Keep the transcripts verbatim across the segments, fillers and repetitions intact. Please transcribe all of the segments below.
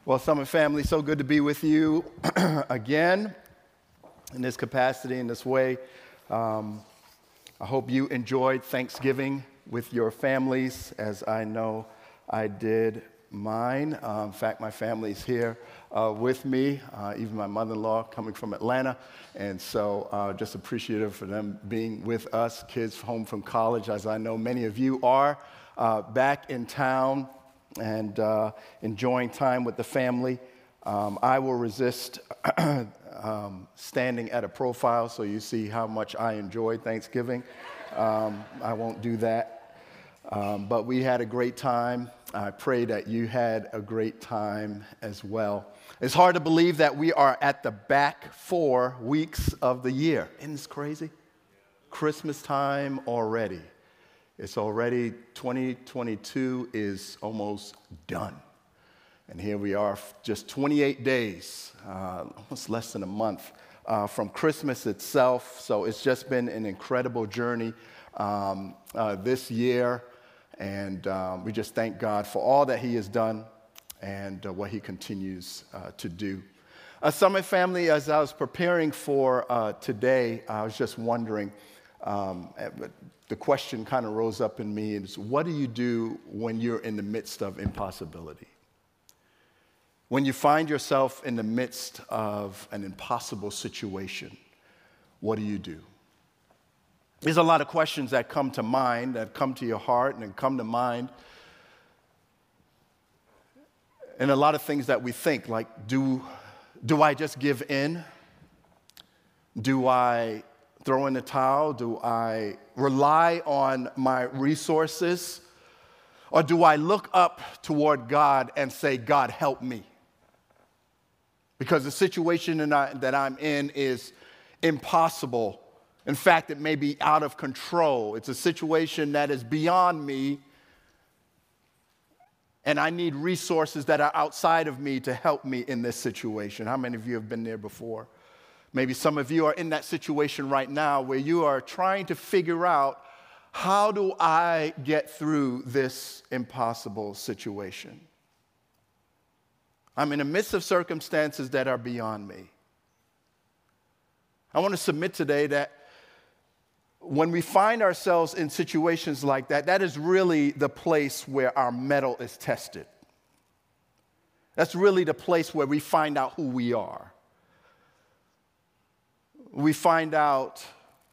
Well, Summit family, so good to be with you again in this capacity, in this way. Um, I hope you enjoyed Thanksgiving with your families, as I know I did mine. Uh, in fact, my family's here uh, with me, uh, even my mother-in-law coming from Atlanta, and so uh, just appreciative for them being with us, kids home from college, as I know many of you are, uh, back in town and uh, enjoying time with the family. Um, I will resist um, standing at a profile so you see how much I enjoyed Thanksgiving. Um, I won't do that. Um, but we had a great time. I pray that you had a great time as well. It's hard to believe that we are at the back four weeks of the year. Isn't this crazy? Christmas time already. It's already, twenty twenty-two is almost done. And here we are, just twenty-eight days, uh, almost less than a month uh, from Christmas itself. So it's just been an incredible journey um, uh, this year. And um, we just thank God for all that he has done and uh, what he continues uh, to do. Uh, Summit family, as I was preparing for uh, today, I was just wondering, um, the question kind of rose up in me is, what do you do when you're in the midst of impossibility? When you find yourself in the midst of an impossible situation, what do you do? There's a lot of questions that come to mind, that come to your heart and come to mind. And a lot of things that we think, like, do, do I just give in? Do I throw in the towel? Do I rely on my resources? Or do I look up toward God and say, God, help me? Because the situation that I'm in is impossible. In fact, it may be out of control. It's a situation that is beyond me, and I need resources that are outside of me to help me in this situation. How many of you have been there before? Maybe some of you are in that situation right now where you are trying to figure out, how do I get through this impossible situation? I'm in the midst of circumstances that are beyond me. I want to submit today that when we find ourselves in situations like that, that is really the place where our mettle is tested. That's really the place where we find out who we are. We find out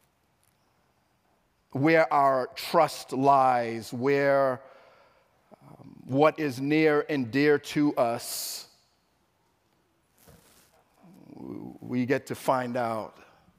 where our trust lies, where um, what is near and dear to us, we get to find out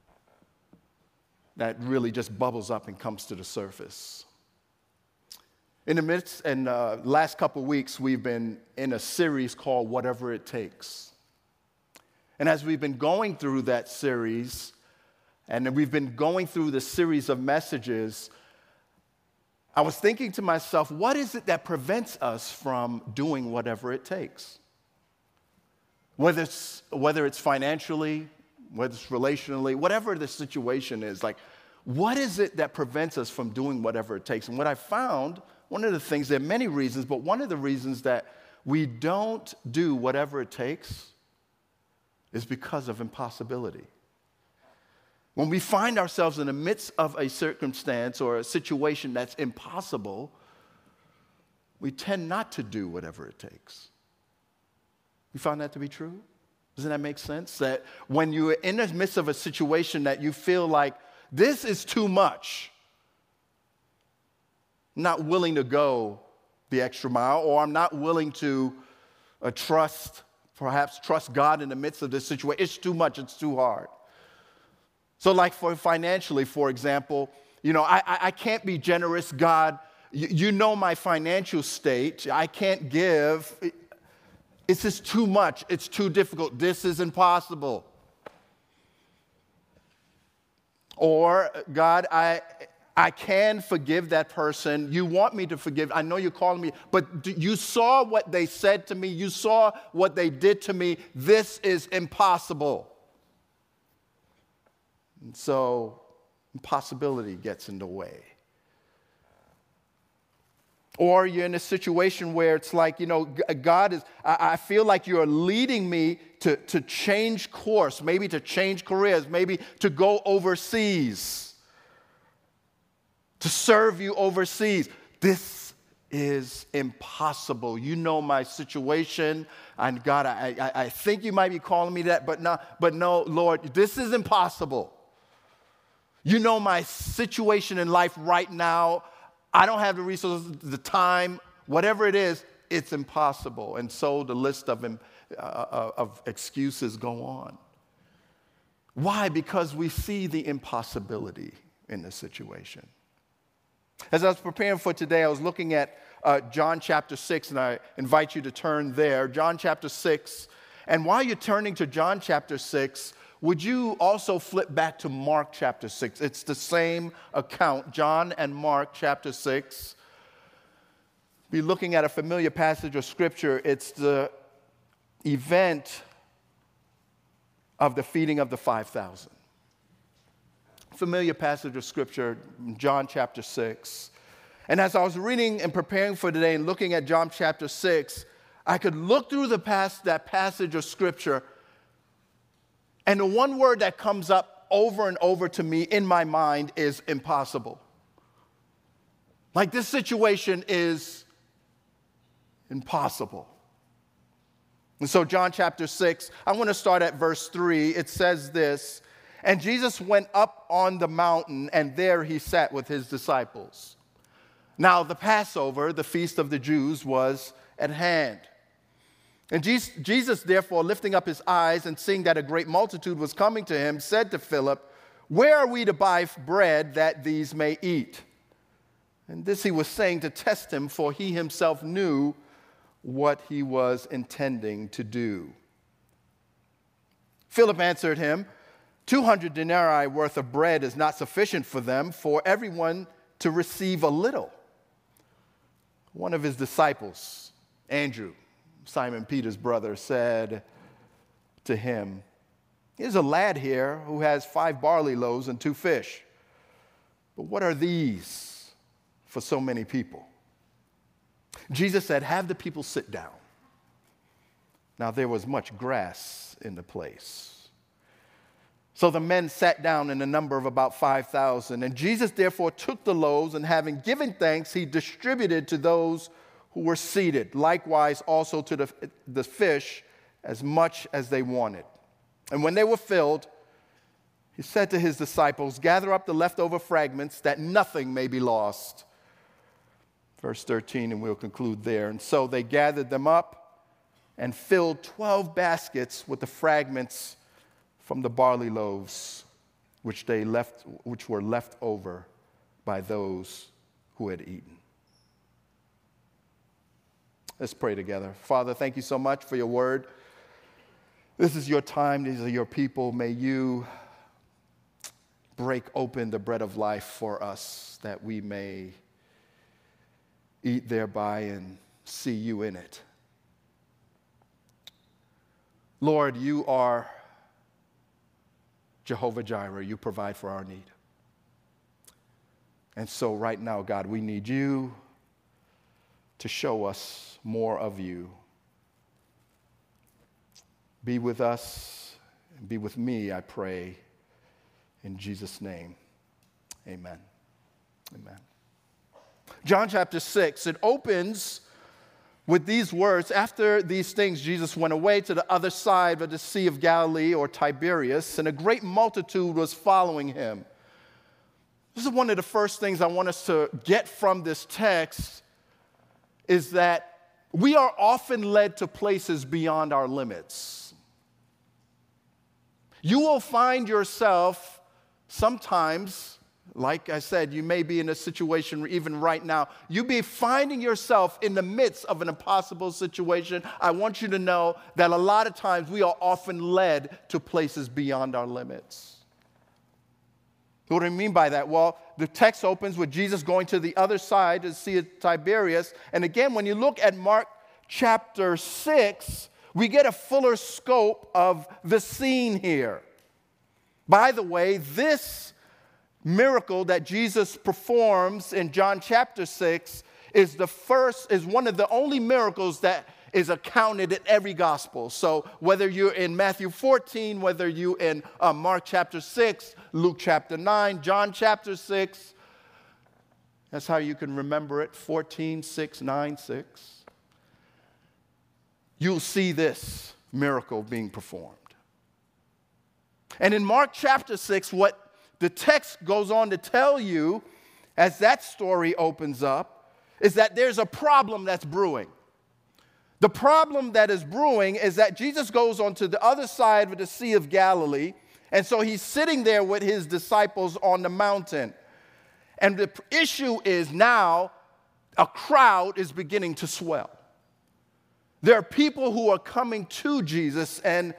that really just bubbles up and comes to the surface. In the midst, and uh, last couple weeks, we've been in a series called Whatever It Takes. And as we've been going through that series, and we've been going through the series of messages, I was thinking to myself, what is it that prevents us from doing whatever it takes? Whether it's, whether it's financially, whether it's relationally, whatever the situation is, like, what is it that prevents us from doing whatever it takes? And what I found, one of the things, there are many reasons, but one of the reasons that we don't do whatever it takes is because of impossibility. When we find ourselves in the midst of a circumstance or a situation that's impossible, we tend not to do whatever it takes. You found that to be true? Doesn't that make sense? That when you're in the midst of a situation that you feel like, this is too much, I'm not willing to go the extra mile, or I'm not willing to uh, trust, perhaps trust God in the midst of this situation. It's too much, it's too hard. So like for financially, for example, you know, I, I, I can't be generous, God. You, you know my financial state. I can't give. It's just too much. It's too difficult. This is impossible. Or, God, I I can forgive that person. You want me to forgive. I know you're calling me, but you saw what they said to me. You saw what they did to me. This is impossible. And so impossibility gets in the way. Or you're in a situation where it's like, you know, God is, I feel like you're leading me to, to change course, maybe to change careers, maybe to go overseas, to serve you overseas. This is impossible. You know my situation, and God, I, I, I think you might be calling me that, but no, but no, Lord, this is impossible. You know my situation in life right now. I don't have the resources, the time, whatever it is, it's impossible. And so the list of, uh, of excuses go on. Why? Because we see the impossibility in the situation. As I was preparing for today, I was looking at uh, John chapter six, and I invite you to turn there. John chapter six. And while you're turning to John chapter six, would you also flip back to Mark chapter six? It's the same account, John and Mark chapter six. Be looking at a familiar passage of Scripture. It's the event of the feeding of the five thousand. Familiar passage of Scripture, John chapter six. And as I was reading and preparing for today and looking at John chapter six, I could look through the past, that passage of Scripture, and the one word that comes up over and over to me in my mind is impossible. Like, this situation is impossible. And so John chapter six, I want to start at verse three. It says this, "And Jesus went up on the mountain, and there he sat with his disciples. Now the Passover, the feast of the Jews, was at hand. And Jesus, therefore, lifting up his eyes and seeing that a great multitude was coming to him, said to Philip, 'Where are we to buy bread that these may eat?' And this he was saying to test him, for he himself knew what he was intending to do. Philip answered him, Two hundred denarii worth of bread is not sufficient for them, for everyone to receive a little." One of his disciples, Andrew, Simon Peter's brother, said to him, "There's a lad here who has five barley loaves and two fish. But what are these for so many people?" Jesus said, "Have the people sit down." Now there was much grass in the place. So the men sat down in a number of about five thousand. And Jesus therefore took the loaves, and having given thanks, he distributed to those who were seated, likewise also to the, the fish, as much as they wanted. And when they were filled, he said to his disciples, "Gather up the leftover fragments, that nothing may be lost." Verse thirteen, and we'll conclude there. "And so they gathered them up and filled twelve baskets with the fragments from the barley loaves, which they left, which were left over by those who had eaten." Let's pray together. Father, thank you so much for your word. This is your time. These are your people. May you break open the bread of life for us, that we may eat thereby and see you in it. Lord, you are Jehovah Jireh. You provide for our need. And so right now, God, we need you to show us more of you. Be with us and be with me, I pray, in Jesus' name. Amen. Amen. John chapter six, it opens with these words: "After these things, Jesus went away to the other side of the Sea of Galilee," or Tiberias, "and a great multitude was following him." This is one of the first things I want us to get from this text, is that we are often led to places beyond our limits. You will find yourself sometimes, like I said, you may be in a situation even right now, you be finding yourself in the midst of an impossible situation. I want you to know that a lot of times we are often led to places beyond our limits. What do I mean by that? Well, the text opens with Jesus going to the other side to see Tiberias. And again, when you look at Mark chapter six, we get a fuller scope of the scene here. By the way, this miracle that Jesus performs in John chapter six is the first, is one of the only miracles that is accounted in every gospel. So whether you're in Matthew fourteen, whether you're in uh, Mark chapter six, Luke chapter nine, John chapter six, that's how you can remember it, fourteen, six, nine, six. You'll see this miracle being performed. And in Mark chapter six, what the text goes on to tell you as that story opens up is that there's a problem that's brewing. The problem that is brewing is that Jesus goes on to the other side of the Sea of Galilee, and so he's sitting there with his disciples on the mountain. And the issue is now a crowd is beginning to swell. There are people who are coming to Jesus, and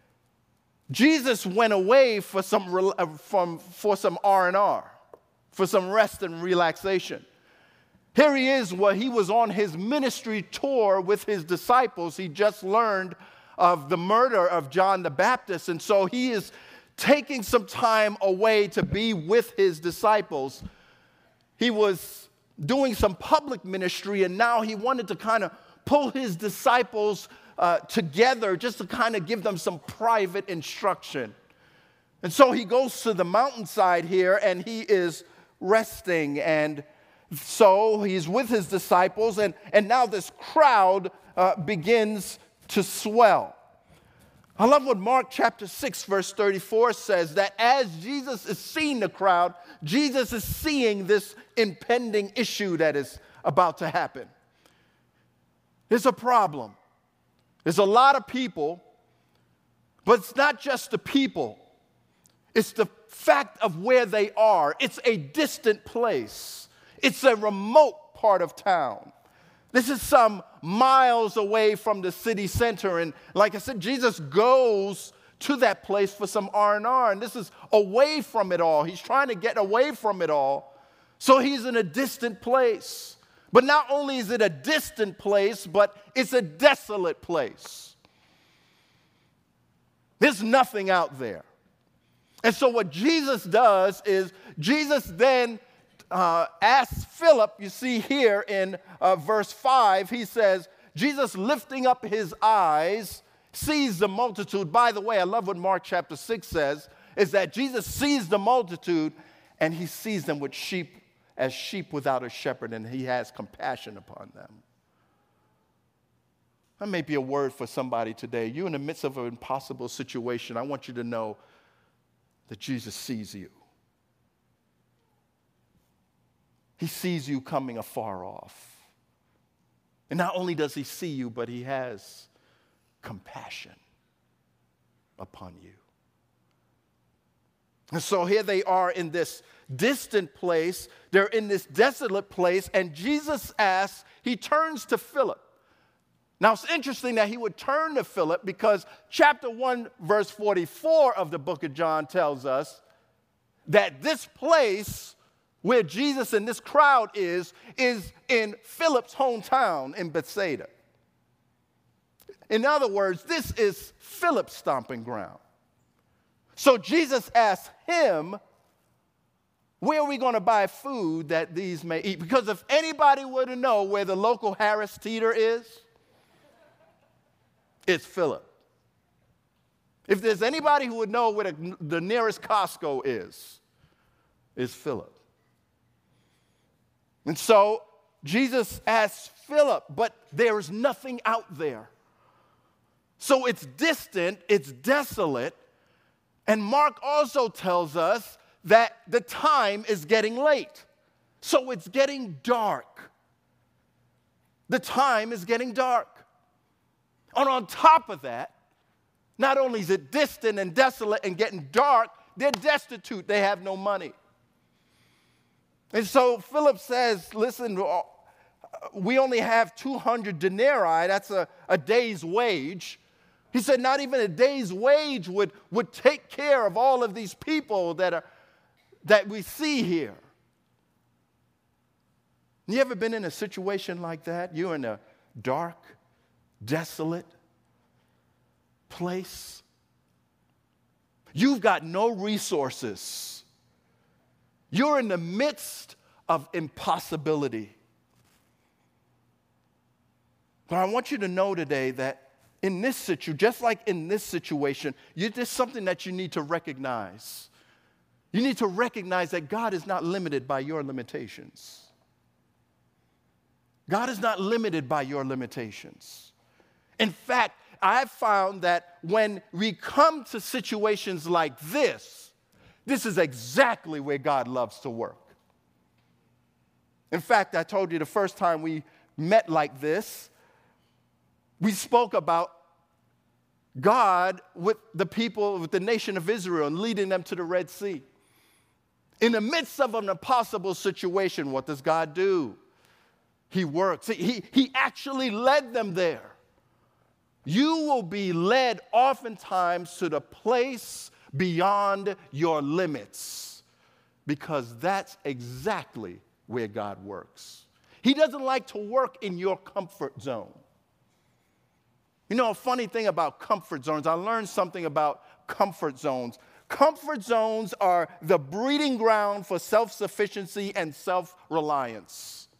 Jesus went away for some, from, for some R and R, for some rest and relaxation. Here he is, where he was on his ministry tour with his disciples. He just learned of the murder of John the Baptist, and so he is taking some time away to be with his disciples. He was doing some public ministry, and now he wanted to kind of pull his disciples uh, together just to kind of give them some private instruction. And so he goes to the mountainside here, and he is resting, and so he's with his disciples, and, and now this crowd uh, begins to swell. I love what Mark chapter six, verse thirty-four says, that as Jesus is seeing the crowd, Jesus is seeing this impending issue that is about to happen. There's a problem. There's a lot of people, but it's not just the people. It's the fact of where they are. It's a distant place. It's a remote part of town. This is some miles away from the city center. And like I said, Jesus goes to that place for some R and R. And this is away from it all. He's trying to get away from it all. So he's in a distant place. But not only is it a distant place, but it's a desolate place. There's nothing out there. And so what Jesus does is Jesus then Uh, asks Philip, you see here in uh, verse five, he says, Jesus lifting up his eyes, sees the multitude. By the way, I love what Mark chapter six says, is that Jesus sees the multitude, and he sees them with sheep, as sheep without a shepherd, and he has compassion upon them. That may be a word for somebody today. You're in the midst of an impossible situation. I want you to know that Jesus sees you. He sees you coming afar off. And not only does he see you, but he has compassion upon you. And so here they are in this distant place. They're in this desolate place. And Jesus asks, he turns to Philip. Now, it's interesting that he would turn to Philip because chapter one, verse forty-four of the book of John tells us that this place where Jesus and this crowd is, is in Philip's hometown in Bethsaida. In other words, this is Philip's stomping ground. So Jesus asked him, where are we going to buy food that these may eat? Because if anybody were to know where the local Harris Teeter is, it's Philip. If there's anybody who would know where the, the nearest Costco is, it's Philip. And so Jesus asks Philip, but there is nothing out there. So it's distant, it's desolate, and Mark also tells us that the time is getting late. So it's getting dark. The time is getting dark. And on top of that, not only is it distant and desolate and getting dark, they're destitute, they have no money. And so Philip says, listen, we only have two hundred denarii, that's a, a day's wage. He said not even a day's wage would, would take care of all of these people that, are, that we see here. You ever been in a situation like that? You're in a dark, desolate place. You've got no resources. You're in the midst of impossibility. But I want you to know today that in this situation, just like in this situation, you, there's something that you need to recognize. You need to recognize that God is not limited by your limitations. God is not limited by your limitations. In fact, I've found that when we come to situations like this, this is exactly where God loves to work. In fact, I told you the first time we met like this, we spoke about God with the people, with the nation of Israel, and leading them to the Red Sea. In the midst of an impossible situation, what does God do? He works. He, he actually led them there. You will be led oftentimes to the place beyond your limits, because that's exactly where God works. He doesn't like to work in your comfort zone. You know, a funny thing about comfort zones, I learned something about comfort zones. Comfort zones are the breeding ground for self-sufficiency and self-reliance.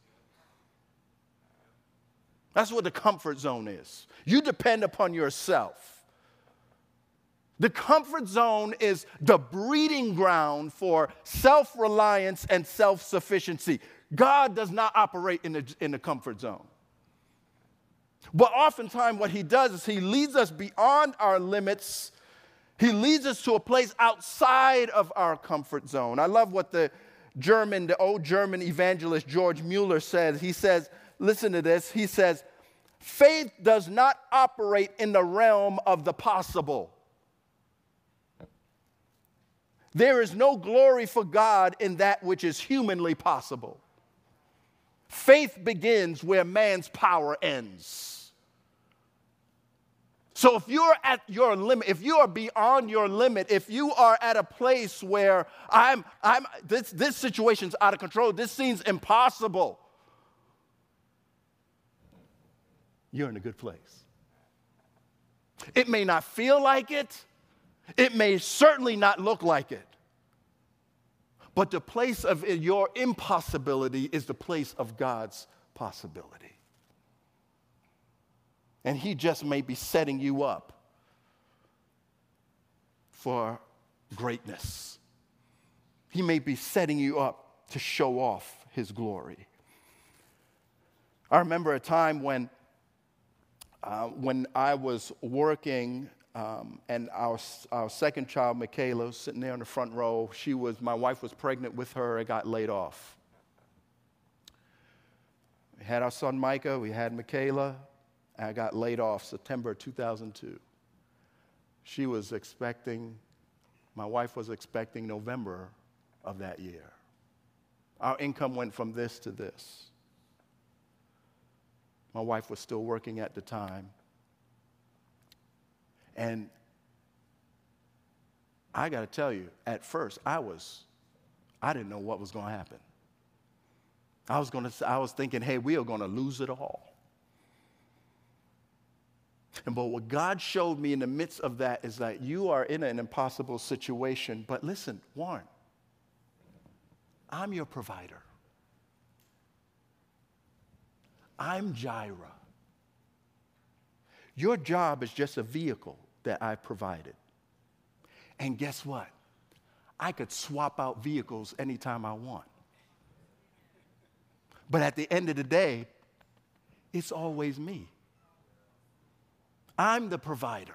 That's what the comfort zone is. You depend upon yourself. The comfort zone is the breeding ground for self-reliance and self-sufficiency. God does not operate in the, in the comfort zone. But oftentimes what he does is he leads us beyond our limits. He leads us to a place outside of our comfort zone. I love what the German, the old German evangelist George Mueller says. He says, listen to this. He says, faith does not operate in the realm of the possible. There is no glory for God in that which is humanly possible. Faith begins where man's power ends. So if you're at your limit, if you are beyond your limit, if you are at a place where I'm, I'm, this, this situation's out of control, this seems impossible, you're in a good place. It may not feel like it. It may certainly not look like it. But the place of your impossibility is the place of God's possibility. And he just may be setting you up for greatness. He may be setting you up to show off his glory. I remember a time when, uh, when I was working Um, and our, our second child, Michaela, was sitting there in the front row. She was, my wife was pregnant with her. I got laid off. We had our son, Micah. We had Michaela. I got laid off September two thousand two. She was expecting, my wife was expecting November of that year. Our income went from this to this. My wife was still working at the time. And I got to tell you, at first, I was, I didn't know what was going to happen. I was going to, I was thinking, hey, we are going to lose it all. And but what God showed me in the midst of that is that you are in an impossible situation. But listen, Warren, I'm your provider. I'm Jireh. Your job is just a vehicle that I provided. And guess what? I could swap out vehicles anytime I want. But at the end of the day, it's always me. I'm the provider.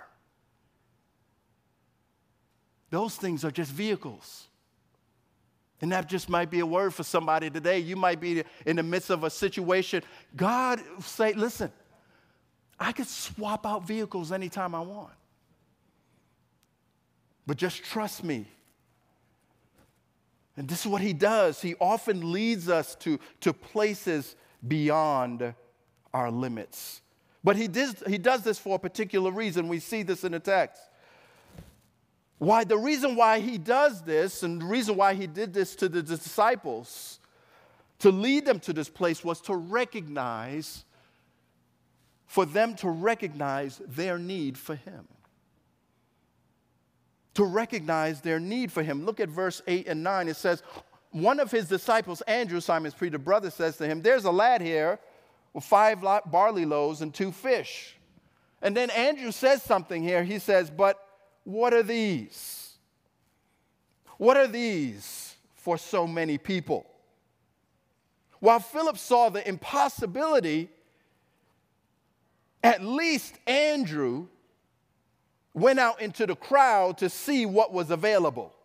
Those things are just vehicles. And that just might be a word for somebody today. You might be in the midst of a situation. God say, listen, I could swap out vehicles anytime I want. But just trust me. And this is what he does. He often leads us to, to places beyond our limits. But he does, he does this for a particular reason. We see this in the text. Why? The reason why he does this, and the reason why he did this to the disciples, to lead them to this place, was to recognize, for them to recognize their need for him. To recognize their need for him. Look at verse eight and nine. It says, one of his disciples, Andrew, Simon's Peter's brother, says to him, there's a lad here Well, five barley loaves and two fish. And then Andrew says something here. He says, but what are these? What are these for so many people? While Philip saw the impossibility, at least Andrew went out into the crowd to see what was available.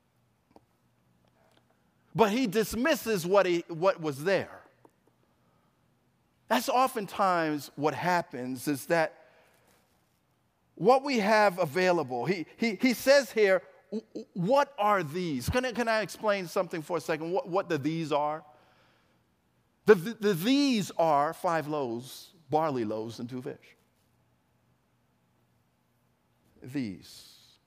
But he dismisses what, he, what was there. That's oftentimes what happens, is that what we have available, he, he, he says here, what are these? Can I, can I explain something for a second? What, what the these are? The, the, the these are five loaves, barley loaves, and two fish. These.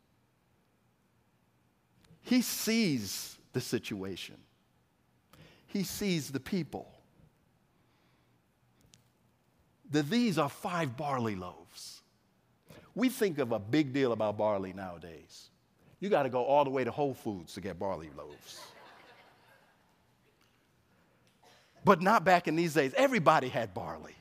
He sees the situation. He sees the people. The these are five barley loaves. We think of a big deal about barley nowadays. You got to go all the way to Whole Foods to get barley loaves. But not back in these days. Everybody had barley.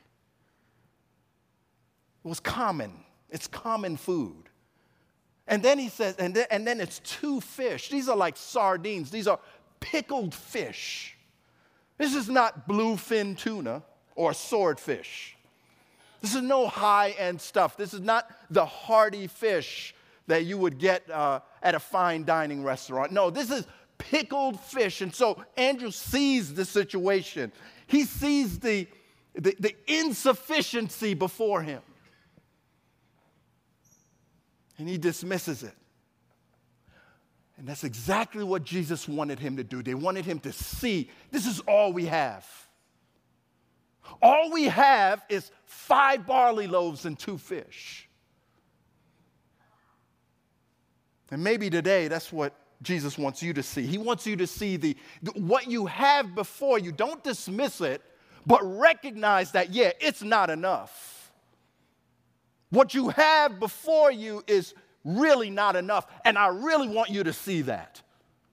It was common. It's common food. And then he says, and then, and then it's two fish. These are like sardines. These are pickled fish. This is not bluefin tuna or swordfish. This is no high-end stuff. This is not the hearty fish that you would get uh, at a fine dining restaurant. No, this is pickled fish. And so Andrew sees the situation. He sees the, the, the insufficiency before him. And he dismisses it. And that's exactly what Jesus wanted him to do. They wanted him to see, this is all we have. All we have is five barley loaves and two fish. And maybe today that's what Jesus wants you to see. He wants you to see the, the what you have before you. Don't dismiss it, but recognize that, yeah, it's not enough. What you have before you is really not enough, and I really want you to see that.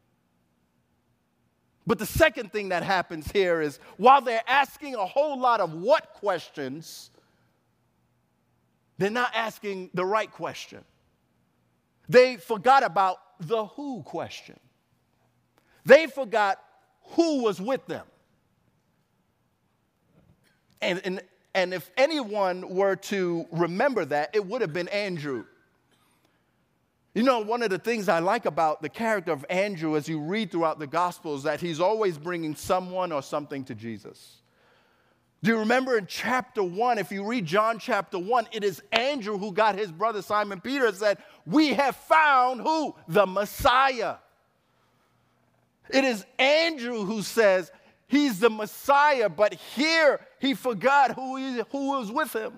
But the second thing that happens here is, while they're asking a whole lot of what questions, they're not asking the right question. They forgot about the who question. They forgot who was with them. And, and, and if anyone were to remember that, it would have been Andrew. You know, one of the things I like about the character of Andrew as you read throughout the Gospels, that he's always bringing someone or something to Jesus. Do you remember in chapter one, if you read John chapter one, it is Andrew who got his brother Simon Peter and said, we have found who? The Messiah. It is Andrew who says he's the Messiah, but here he forgot who, he, who was with him.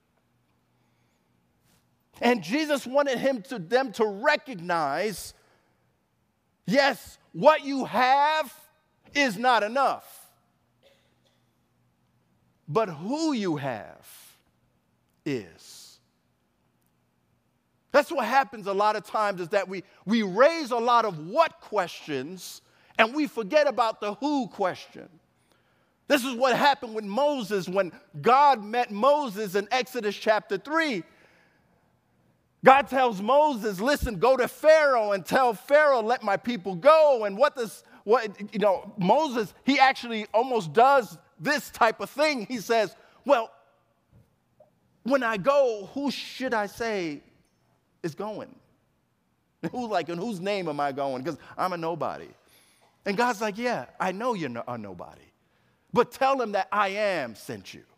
And Jesus wanted him to, them to recognize, yes, what you have is not enough. But who you have is. That's what happens a lot of times, is that we, we raise a lot of what questions and we forget about the who question. This is what happened with Moses when God met Moses in Exodus chapter three. God tells Moses, listen, go to Pharaoh and tell Pharaoh, let my people go. And what does, what, you know, Moses, he actually almost does this type of thing. He says, well, when I go, who should I say is going? Who, like, in whose name am I going? Because I'm a nobody. And God's like, yeah, I know you're no, a nobody. But tell them that I am sent you.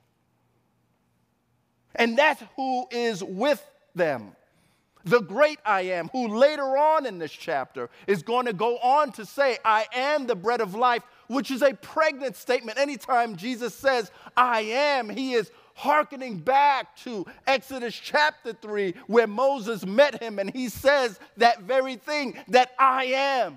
And that's who is with them. The great I am, who later on in this chapter is going to go on to say, I am the bread of life, which is a pregnant statement. Anytime Jesus says, I am, he is hearkening back to Exodus chapter three, where Moses met him, and he says that very thing, that I am.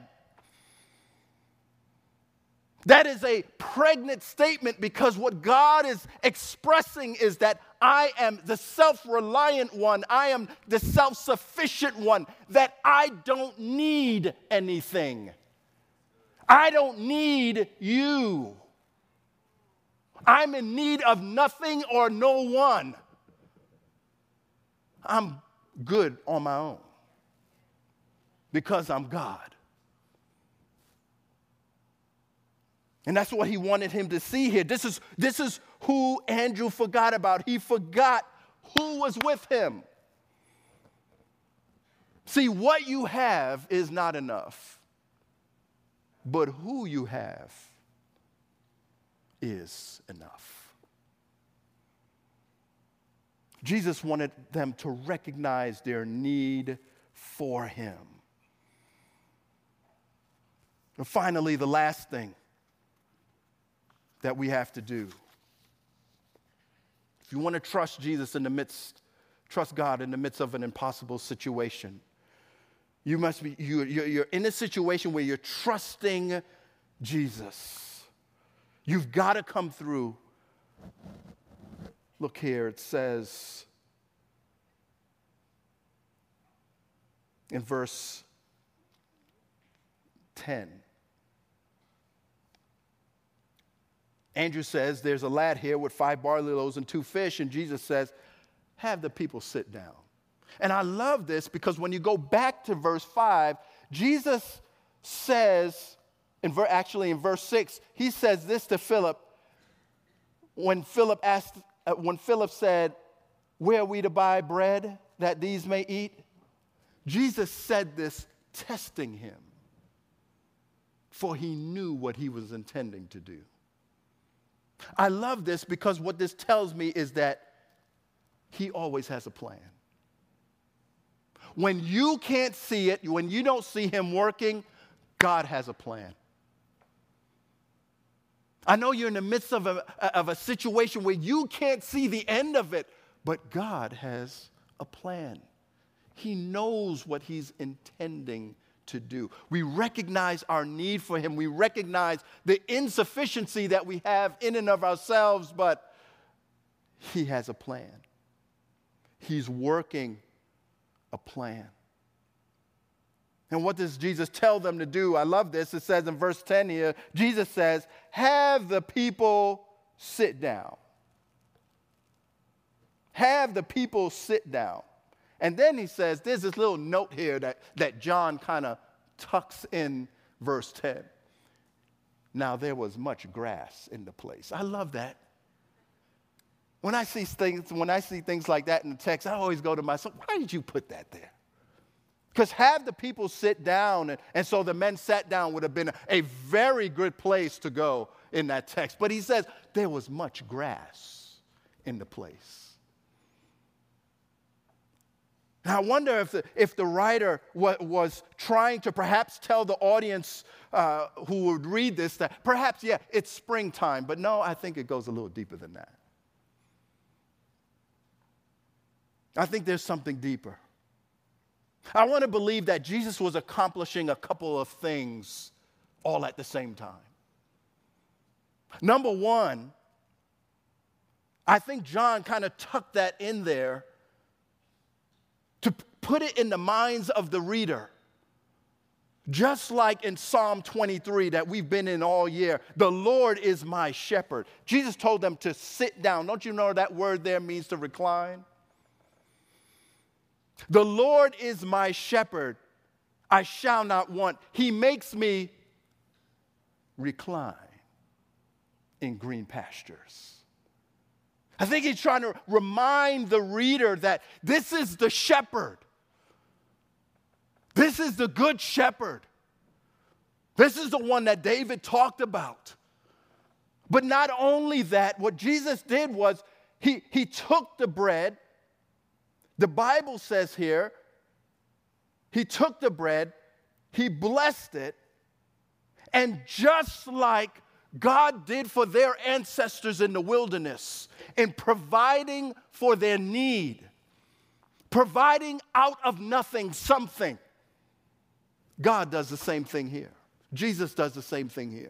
That is a pregnant statement, because what God is expressing is that I am the self-reliant one. I am the self-sufficient one, that I don't need anything. I don't need you. I'm in need of nothing or no one. I'm good on my own because I'm God. And that's what he wanted him to see here. This is, this is who Andrew forgot about. He forgot who was with him. See, what you have is not enough, but who you have is enough. Jesus wanted them to recognize their need for him. And finally, the last thing that we have to do. If you want to trust Jesus in the midst, trust God in the midst of an impossible situation, you must be, you, you're, you're in a situation where you're trusting Jesus. You've got to come through. Look here, it says in verse ten. Andrew says, there's a lad here with five barley loaves and two fish, and Jesus says, have the people sit down. And I love this because when you go back to verse five, Jesus says, in ver- actually in verse six, he says this to Philip when Philip asked, uh, when Philip said, where are we to buy bread that these may eat? Jesus said this testing him, for he knew what he was intending to do. I love this because what this tells me is that he always has a plan. When you can't see it, when you don't see him working, God has a plan. I know you're in the midst of a, of a situation where you can't see the end of it, but God has a plan. He knows what he's intending to do. We recognize our need for him. We recognize the insufficiency that we have in and of ourselves, but he has a plan. He's working a plan. And what does Jesus tell them to do? I love this. It says in verse ten here, Jesus says, have the people sit down. Have the people sit down. And then he says, there's this little note here that, that John kind of tucks in verse ten. Now there was much grass in the place. I love that. When I see things, when I see things like that in the text, I always go to myself, why did you put that there? Because have the people sit down, and, and so the men sat down would have been a, a very good place to go in that text. But he says, there was much grass in the place. Now, I wonder if the, if the writer wa- was trying to perhaps tell the audience uh, who would read this that perhaps, yeah, it's springtime. But no, I think it goes a little deeper than that. I think there's something deeper. I want to believe that Jesus was accomplishing a couple of things all at the same time. Number one, I think John kind of tucked that in there to put it in the minds of the reader. Just like in Psalm twenty-three that we've been in all year, the Lord is my shepherd. Jesus told them to sit down. Don't you know that word there means to recline? The Lord is my shepherd. I shall not want. He makes me recline in green pastures. I think he's trying to remind the reader that this is the shepherd. This is the good shepherd. This is the one that David talked about. But not only that, what Jesus did was he, he took the bread. The Bible says here, he took the bread, he blessed it, and just like God did for their ancestors in the wilderness in providing for their need, providing out of nothing something, God does the same thing here. Jesus does the same thing here.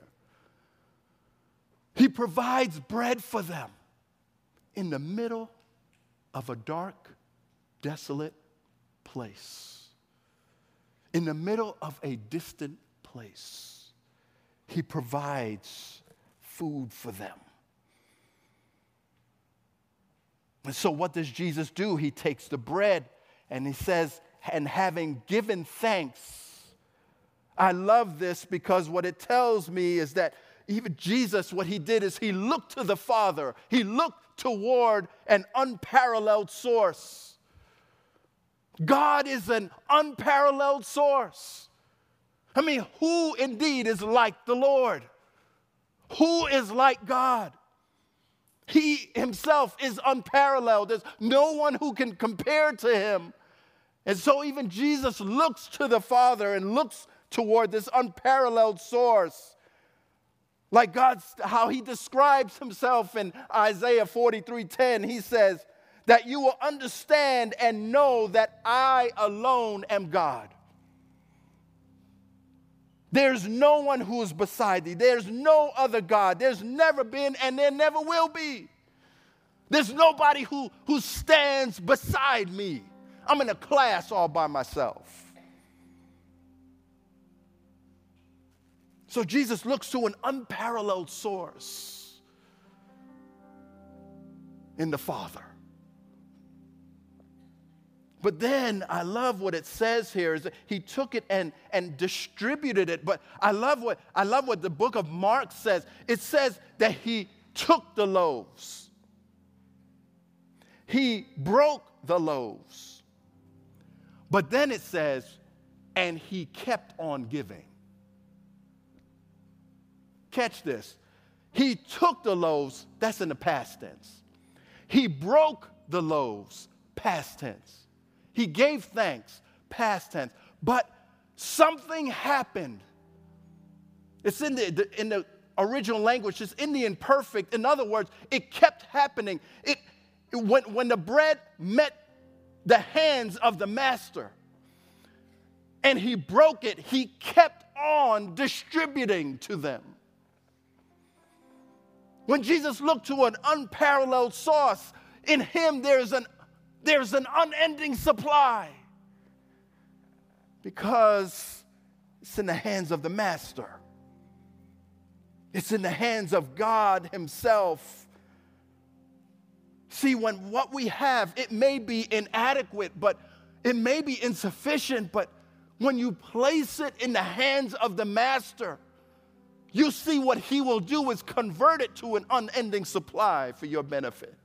He provides bread for them in the middle of a dark, desolate place. In the middle of a distant place. He provides food for them. And so what does Jesus do? He takes the bread and he says, and having given thanks. I love this because what it tells me is that even Jesus, what he did is he looked to the Father. He looked toward an unparalleled source. God is an unparalleled source. I mean, who indeed is like the Lord? Who is like God? He himself is unparalleled. There's no one who can compare to him. And so even Jesus looks to the Father and looks toward this unparalleled source. Like God's, how he describes himself in Isaiah forty-three ten, he says, that you will understand and know that I alone am God. There's no one who is beside thee. There's no other God. There's never been and there never will be. There's nobody who, who stands beside me. I'm in a class all by myself. So Jesus looks to an unparalleled source in the Father. But then I love what it says here is that he took it and, and distributed it. But I love what I love what the book of Mark says. It says that he took the loaves. He broke the loaves. But then it says, and he kept on giving. Catch this. He took the loaves, that's in the past tense. He broke the loaves, past tense. He gave thanks, past tense. But something happened. It's in the, the, in the original language. It's in the imperfect. In other words, it kept happening. It, it when, when the bread met the hands of the master and he broke it, he kept on distributing to them. When Jesus looked to an unparalleled source, in him there's an There's an unending supply because it's in the hands of the master. It's in the hands of God himself. See, when what we have, it may be inadequate, but it may be insufficient, but when you place it in the hands of the master, you see what he will do is convert it to an unending supply for your benefit.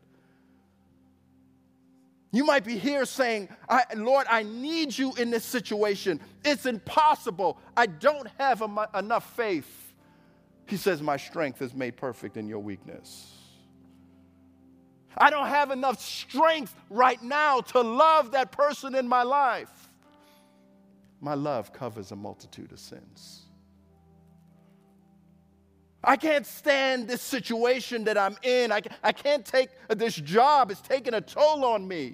You might be here saying, I, Lord, I need you in this situation. It's impossible. I don't have a, enough faith. He says, my strength is made perfect in your weakness. I don't have enough strength right now to love that person in my life. My love covers a multitude of sins. I can't stand this situation that I'm in. I, I can't take this job. It's taking a toll on me.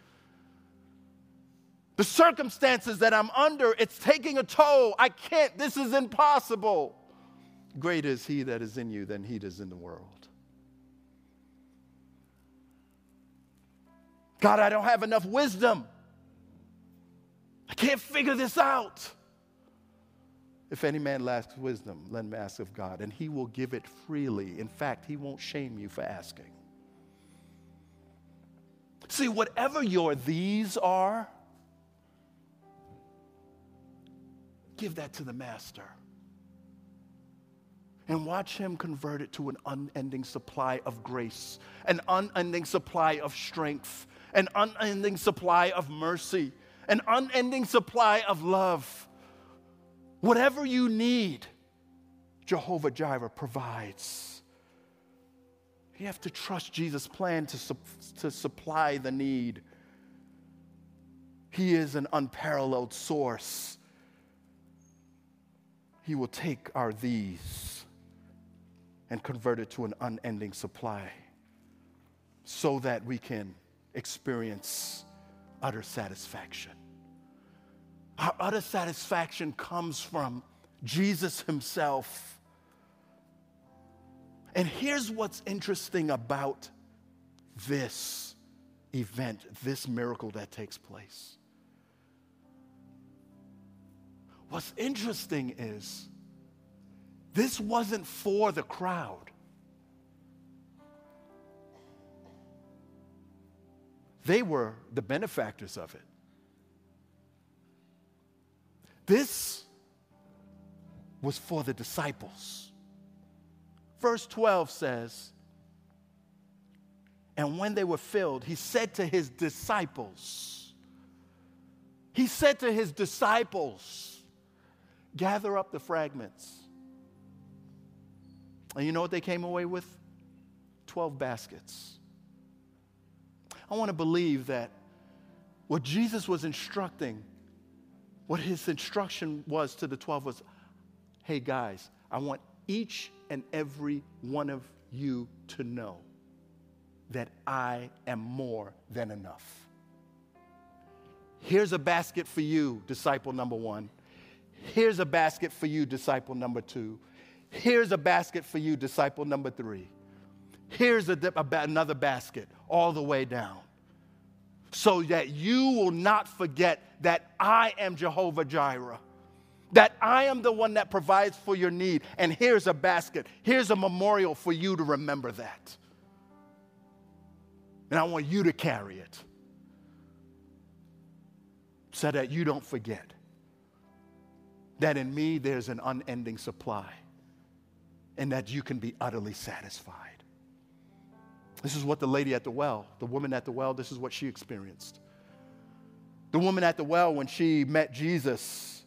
The circumstances that I'm under, it's taking a toll. I can't. This is impossible. Greater is he that is in you than he that is in the world. God, I don't have enough wisdom. I can't figure this out. If any man lacks wisdom, let him ask of God, and he will give it freely. In fact, he won't shame you for asking. See, whatever your these are, give that to the master. And watch him convert it to an unending supply of grace, an unending supply of strength, an unending supply of mercy, an unending supply of love. Whatever you need, Jehovah Jireh provides. You have to trust Jesus' plan to, su- to supply the need. He is an unparalleled source. He will take our these and convert it to an unending supply so that we can experience utter satisfaction. Our utter satisfaction comes from Jesus himself. And here's what's interesting about this event, this miracle that takes place. What's interesting is this wasn't for the crowd. They were the benefactors of it. This was for the disciples. Verse twelve says, and when they were filled, he said to his disciples, he said to his disciples, gather up the fragments. And you know what they came away with? Twelve baskets. I want to believe that what Jesus was instructing, what his instruction was to the twelve was, hey guys, I want each and every one of you to know that I am more than enough. Here's a basket for you, disciple number one. Here's a basket for you, disciple number two. Here's a basket for you, disciple number three. Here's a, a, another basket all the way down. So that you will not forget that I am Jehovah Jireh. That I am the one that provides for your need. And here's a basket. Here's a memorial for you to remember that. And I want you to carry it so that you don't forget that in me there's an unending supply and that you can be utterly satisfied. This is what the lady at the well, the woman at the well, this is what she experienced. The woman at the well, when she met Jesus,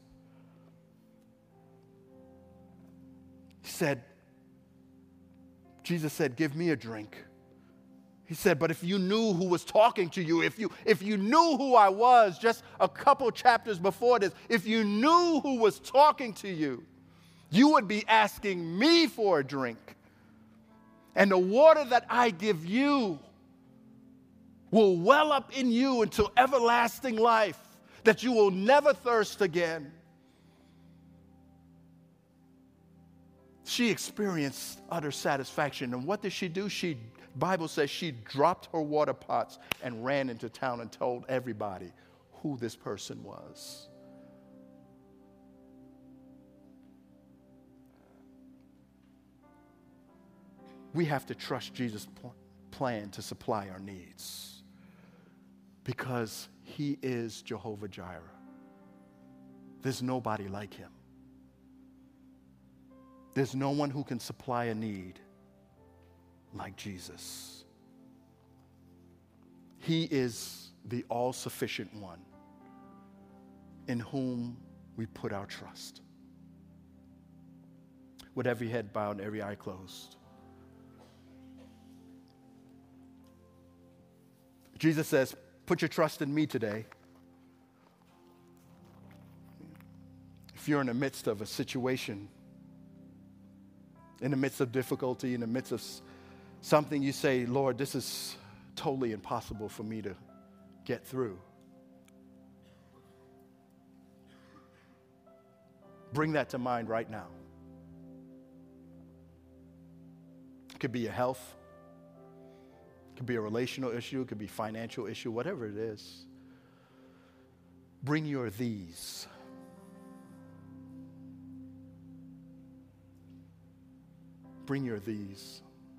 said, Jesus said, give me a drink. He said, but if you knew who was talking to you, if you, if you knew who I was just a couple chapters before this, if you knew who was talking to you, you would be asking me for a drink. And the water that I give you will well up in you into everlasting life, that you will never thirst again. She experienced utter satisfaction. And what did she do? She Bible says she dropped her water pots and ran into town and told everybody who this person was. We have to trust Jesus' plan to supply our needs because he is Jehovah Jireh. There's nobody like him. There's no one who can supply a need like Jesus. He is the all-sufficient one in whom we put our trust. With every head bowed and every eye closed. Jesus says, put your trust in me today. If you're in the midst of a situation, in the midst of difficulty, in the midst of something, you say, Lord, this is totally impossible for me to get through. Bring that to mind right now. It could be your health. It could be a relational issue. It could be a financial issue, whatever it is. Bring your these. Bring your these.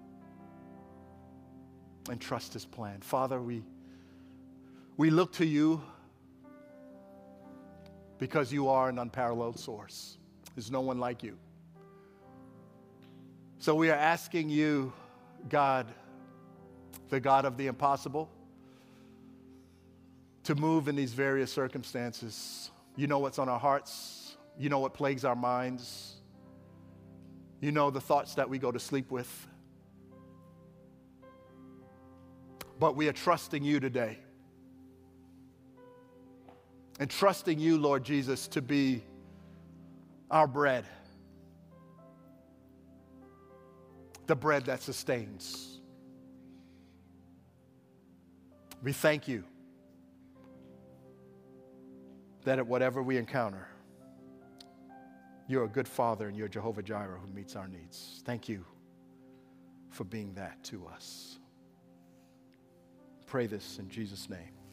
And trust his plan. Father, we, we look to you because you are an unparalleled source. There's no one like you. So we are asking you, God, the God of the impossible, to move in these various circumstances. You know what's on our hearts. You know what plagues our minds. You know the thoughts that we go to sleep with. But we are trusting you today. And trusting you, Lord Jesus, to be our bread. The bread that sustains. We thank you that at whatever we encounter, you're a good Father and you're Jehovah Jireh who meets our needs. Thank you for being that to us. Pray this in Jesus' name.